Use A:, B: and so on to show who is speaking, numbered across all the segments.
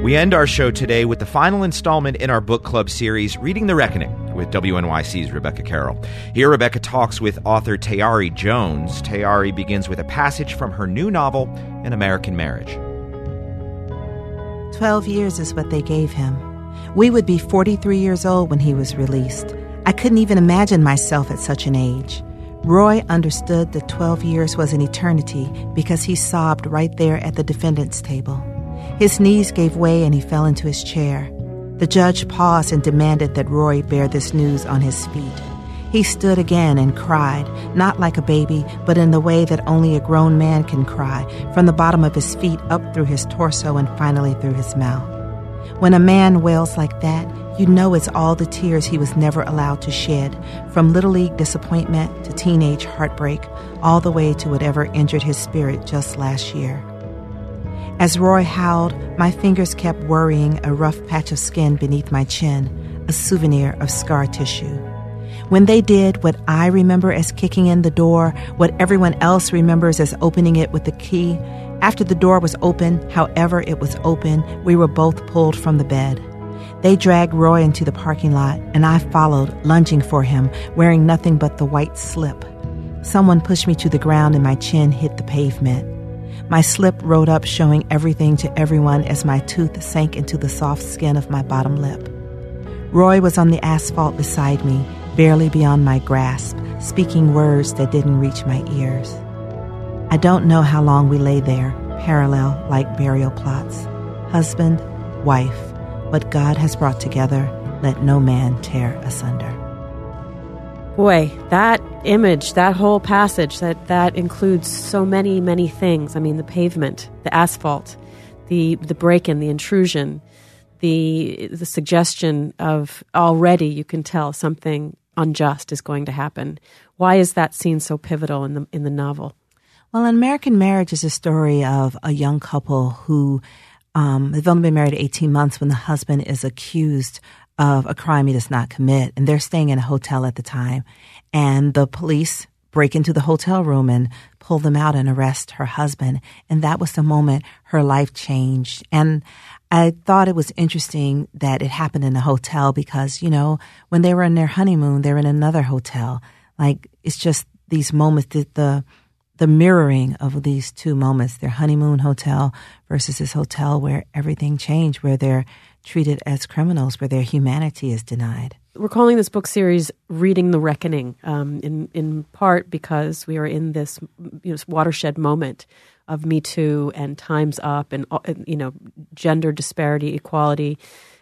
A: We end our show today with the final installment in our book club series, Reading the Reckoning, with WNYC's Rebecca Carroll. Here, Rebecca talks with author Tayari Jones. Tayari begins with a passage from her new novel, An American Marriage.
B: 12 years is what they gave him. We would be 43 years old when he was released. I couldn't even imagine myself at such an age. Roy understood that 12 years was an eternity because he sobbed right there at the defendant's table. His knees gave way and he fell into his chair. The judge paused and demanded that Roy bear this news on his feet. He stood again and cried, not like a baby, but in the way that only a grown man can cry, from the bottom of his feet up through his torso and finally through his mouth. When a man wails like that, you know it's all the tears he was never allowed to shed, from Little League disappointment to teenage heartbreak, all the way to whatever injured his spirit just last year. As Roy howled, my fingers kept worrying a rough patch of skin beneath my chin, a souvenir of scar tissue. When they did what I remember as kicking in the door, what everyone else remembers as opening it with the key, after the door was open, however it was open, we were both pulled from the bed. They dragged Roy into the parking lot, and I followed, lunging for him, wearing nothing but the white slip. Someone pushed me to the ground and my chin hit the pavement. My slip rode up, showing everything to everyone as my tooth sank into the soft skin of my bottom lip. Roy was on the asphalt beside me, barely beyond my grasp, speaking words that didn't reach my ears. I don't know how long we lay there, parallel like burial plots. Husband, wife, what God has brought together, let no man tear asunder.
C: Boy, that image, that whole passage, that includes so many, many things. I mean, the pavement, the asphalt, the break-in, the intrusion, the suggestion of already you can tell something unjust is going to happen. Why is that scene so pivotal in the novel?
B: Well, An American Marriage is a story of a young couple who they've only been married 18 months when the husband is accused of a crime he does not commit. And they're staying in a hotel at the time. And the police break into the hotel room and pull them out and arrest her husband. And that was the moment her life changed. And I thought it was interesting that it happened in a hotel because, you know, when they were in their honeymoon, they were in another hotel. Like, it's just these moments, the mirroring of these two moments, their honeymoon hotel versus this hotel where everything changed, where they're treated as criminals, where their humanity is denied.
C: We're calling this book series Reading the Reckoning, in part because we are in this watershed moment of Me Too and Time's Up and gender disparity, equality.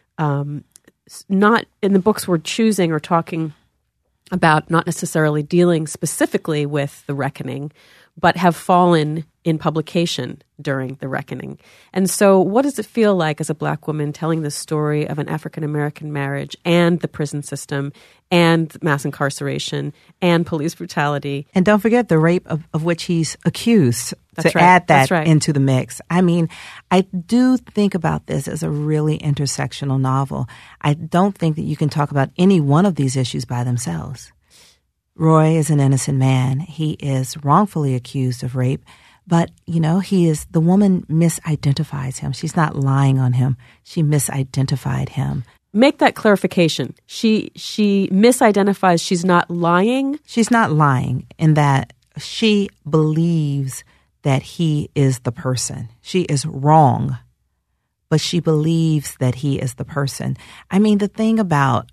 C: Not in the books we're choosing or talking about, not necessarily dealing specifically with the reckoning, but have fallen in publication during the reckoning. And so what does it feel like as a Black woman telling the story of an African-American marriage and the prison system and mass incarceration and police brutality?
B: And don't forget the rape of which he's accused.
C: That's
B: to
C: right.
B: add that
C: That's right.
B: into the mix. I mean, I do think about this as a really intersectional novel. I don't think that you can talk about any one of these issues by themselves. Roy is an innocent man. He is wrongfully accused of rape, but, the woman misidentifies him. She's not lying on him. She misidentified him.
C: Make that clarification. She misidentifies. She's not lying?
B: She's not lying in that she believes that he is the person. She is wrong, but she believes that he is the person. I mean, the thing about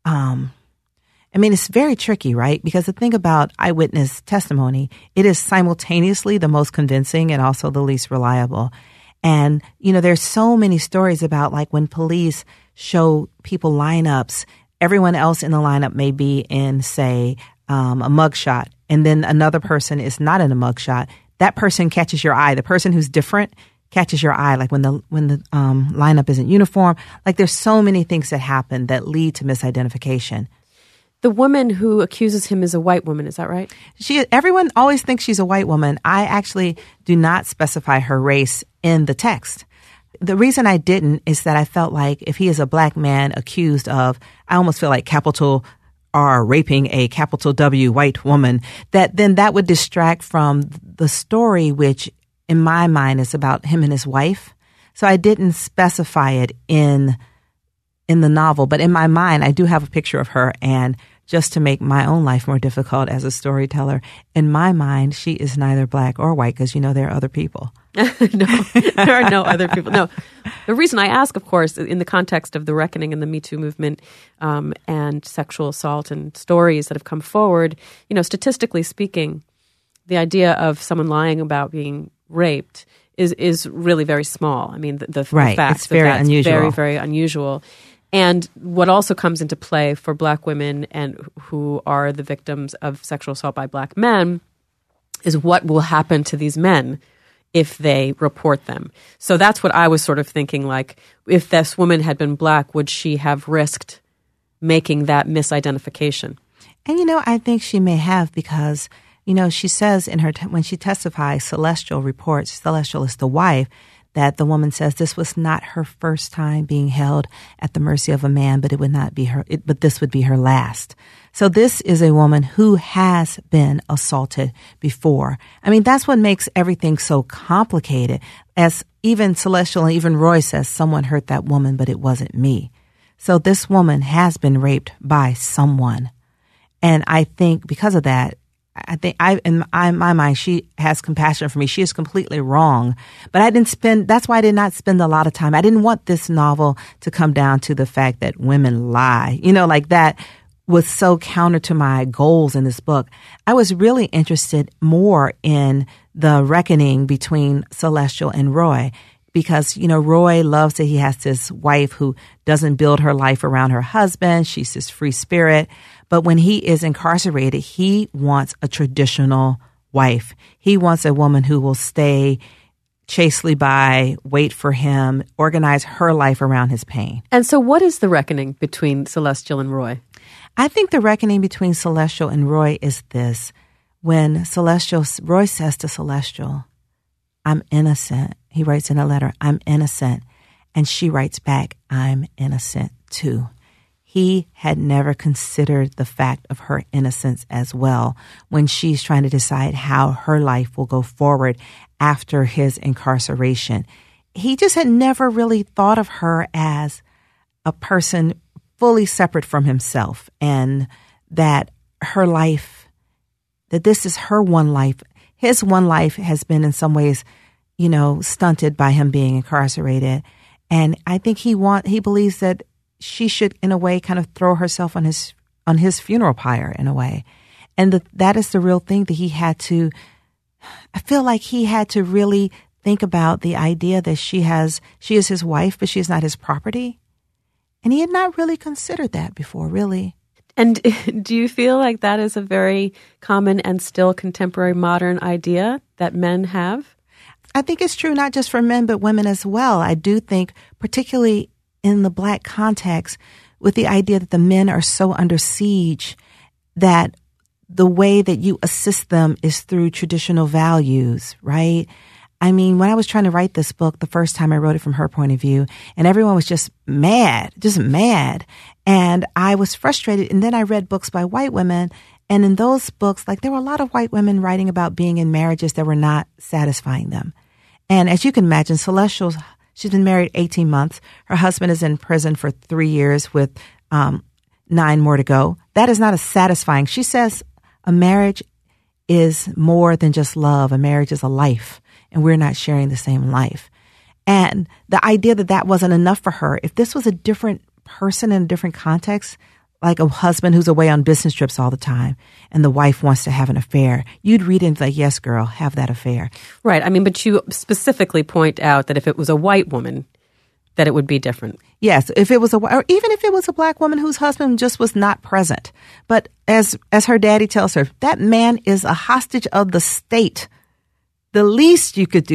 B: it's very tricky, right? Because the thing about eyewitness testimony, it is simultaneously the most convincing and also the least reliable. And, there's so many stories about like when police show people lineups, everyone else in the lineup may be in, say, a mugshot, and then another person is not in a mugshot. That person catches your eye. The person who's different catches your eye, like when the lineup isn't uniform. Like there's so many things that happen that lead to misidentification.
C: The woman who accuses him is a white woman, is that right?
B: Everyone always thinks she's a white woman. I actually do not specify her race in the text. The reason I didn't is that I felt like if he is a Black man accused of, I almost feel like capital R raping a capital W white woman, that would distract from the story, which in my mind is about him and his wife. So I didn't specify it in the novel, but in my mind, I do have a picture of her. And just to make my own life more difficult as a storyteller, in my mind, she is neither black or white because, there are other people.
C: No, there are no other people. No. The reason I ask, of course, in the context of the reckoning and the Me Too movement and sexual assault and stories that have come forward, statistically speaking, the idea of someone lying about being raped is really very small. I mean, the
B: right.
C: fact
B: It's very unusual.
C: Very, very unusual. And what also comes into play for black women and who are the victims of sexual assault by black men is what will happen to these men if they report them. So that's what I was sort of thinking, like, if this woman had been black, would she have risked making that misidentification?
B: And, I think she may have because, she says in her when she testifies, Celestial reports, Celestial is the wife, that the woman says this was not her first time being held at the mercy of a man, but it would not be her, but this would be her last. So this is a woman who has been assaulted before. I mean, that's what makes everything so complicated. As even Celestial and even Roy says, someone hurt that woman, but it wasn't me. So this woman has been raped by someone. And I think because of that, in my mind, she has compassion for me. She is completely wrong. But that's why I did not spend a lot of time. I didn't want this novel to come down to the fact that women lie. Like that was so counter to my goals in this book. I was really interested more in the reckoning between Celestial and Roy. Because, Roy loves that he has this wife who doesn't build her life around her husband. She's this free spirit. But when he is incarcerated, he wants a traditional wife. He wants a woman who will stay chastely by, wait for him, organize her life around his pain.
C: And so what is the reckoning between Celestial and Roy?
B: I think the reckoning between Celestial and Roy is this. When Roy says to Celestial, I'm innocent. He writes in a letter, I'm innocent. And she writes back, I'm innocent too. He had never considered the fact of her innocence as well when she's trying to decide how her life will go forward after his incarceration. He just had never really thought of her as a person fully separate from himself and that her life, that this is her one life. His one life has been in some ways, stunted by him being incarcerated. And I think he believes that she should, in a way, kind of throw herself on his funeral pyre, in a way. And that is the real thing that he had to, I feel like he had to really think about the idea that she is his wife, but she is not his property. And he had not really considered that before, really.
C: And do you feel like that is a very common and still contemporary modern idea that men have?
B: I think it's true not just for men, but women as well. I do think, particularly in the Black context, with the idea that the men are so under siege that the way that you assist them is through traditional values, right? I mean, when I was trying to write this book, the first time I wrote it from her point of view, and everyone was just mad. And I was frustrated. And then I read books by white women. And in those books, there were a lot of white women writing about being in marriages that were not satisfying them. And as you can imagine, Celestial, she's been married 18 months. Her husband is in prison for 3 years with 9 more to go. That is not as satisfying. She says a marriage is more than just love. A marriage is a life, and we're not sharing the same life. And the idea that that wasn't enough for her, if this was a different person in a different context, like a husband who's away on business trips all the time and the wife wants to have an affair, you'd read it and be like, yes, girl, have that affair.
C: Right. I mean, but you specifically point out that if it was a white woman, that it would be different.
B: Yes. If it was or even if it was a Black woman whose husband just was not present. But as her daddy tells her, that man is a hostage of the state. The least you could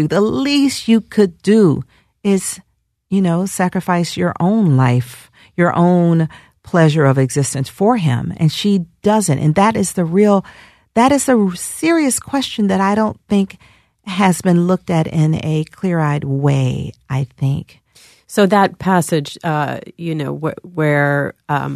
B: do is, sacrifice your own life, your own pleasure of existence for him. And she doesn't. And that is a serious question that I don't think has been looked at in a clear-eyed way, I think.
C: So that passage, where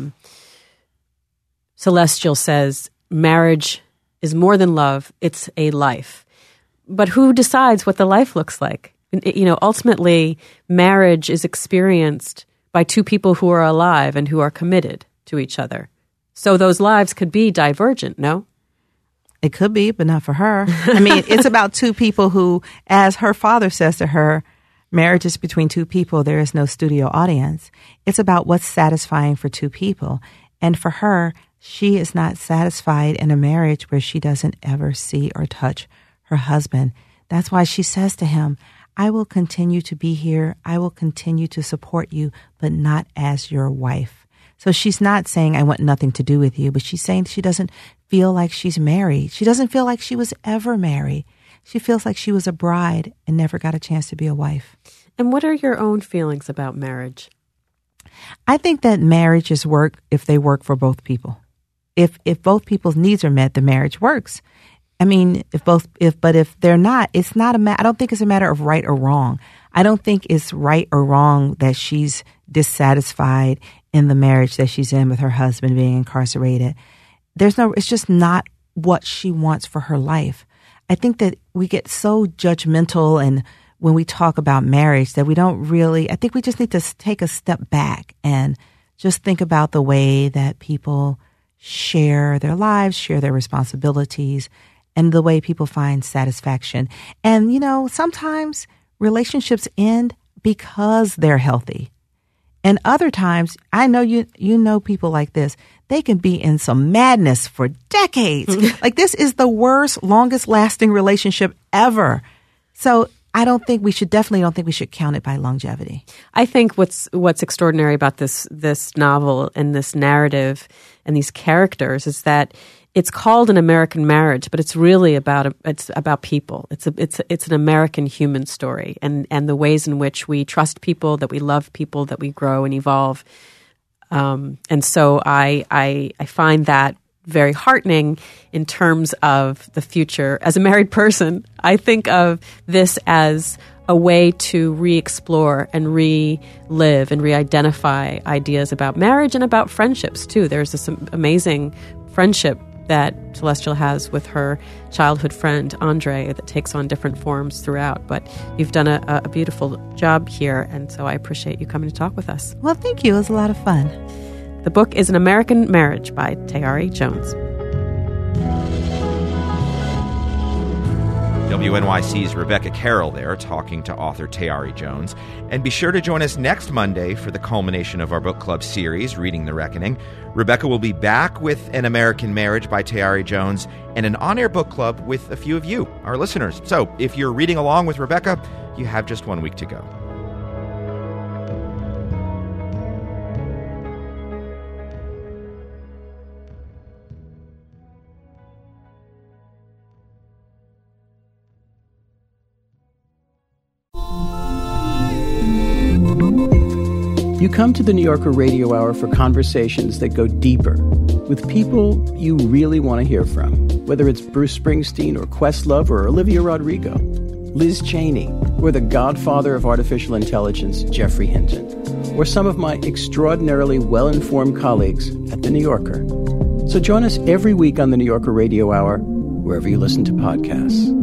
C: Celestial says, marriage is more than love, it's a life. But who decides what the life looks like? Ultimately, marriage is experienced by two people who are alive and who are committed to each other. So those lives could be divergent, no?
B: It could be, but not for her. I mean, it's about two people who, as her father says to her, marriage is between two people. There is no studio audience. It's about what's satisfying for two people. And for her, she is not satisfied in a marriage where she doesn't ever see or touch her husband. That's why she says to him, I will continue to be here. I will continue to support you, but not as your wife. So she's not saying, I want nothing to do with you, but she's saying she doesn't feel like she's married. She doesn't feel like she was ever married. She feels like she was a bride and never got a chance to be a wife.
C: And what are your own feelings about marriage?
B: I think that marriages work if they work for both people. If both people's needs are met, the marriage works. I mean, but if they're not, it's not I don't think it's a matter of right or wrong. I don't think it's right or wrong that she's dissatisfied in the marriage that she's in with her husband being incarcerated. It's just not what she wants for her life. I think that we get so judgmental and when we talk about marriage that we don't really, I think we just need to take a step back and just think about the way that people share their lives, share their responsibilities, and the way people find satisfaction. And, sometimes relationships end because they're healthy. And other times, I know you know people like this, they can be in some madness for decades. Like this is the worst, longest lasting relationship ever. So I definitely don't think we should count it by longevity.
C: I think what's extraordinary about this novel and this narrative and these characters is that it's called An American Marriage, but it's really about people. It's an American human story and the ways in which we trust people, that we love people, that we grow and evolve. And so I find that very heartening in terms of the future. As a married person, I think of this as a way to re-explore and relive and re-identify ideas about marriage and about friendships, too. There's this amazing friendship that Celestial has with her childhood friend, Andre, that takes on different forms throughout. But you've done a beautiful job here, and so I appreciate you coming to talk with us.
B: Well, thank you. It was a lot of fun.
C: The book is An American Marriage by Tayari Jones.
A: WNYC's Rebecca Carroll there talking to author Tayari Jones. And be sure to join us next Monday for the culmination of our book club series, Reading the Reckoning. Rebecca will be back with An American Marriage by Tayari Jones and an on-air book club with a few of you, our listeners. So if you're reading along with Rebecca, you have just 1 week to go.
D: You come to the New Yorker Radio Hour for conversations that go deeper with people you really want to hear from, whether it's Bruce Springsteen or Questlove or Olivia Rodrigo, Liz Cheney, or the godfather of artificial intelligence, Geoffrey Hinton, or some of my extraordinarily well-informed colleagues at The New Yorker. So join us every week on the New Yorker Radio Hour, wherever you listen to podcasts.